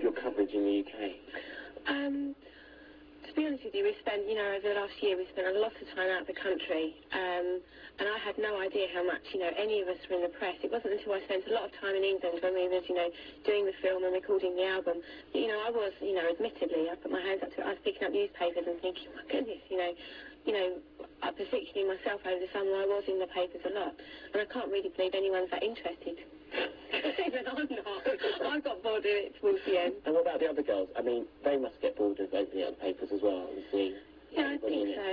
your coverage in the UK? To be honest with you, we spent, over the last year, we spent a lot of time out of the country, and I had no idea how much, any of us were in the press. It wasn't until I spent a lot of time in England when we was, doing the film and recording the album, that, I was, admittedly, I put my hands up to it, I was picking up newspapers and thinking, oh my goodness, particularly myself over the summer, I was in the papers a lot, and I can't really believe anyone's that interested. Even I'm not. I got bored of it towards the end. And what about the other girls? I mean, they must get bored of opening up the papers as well and seeing... Yeah, I think so.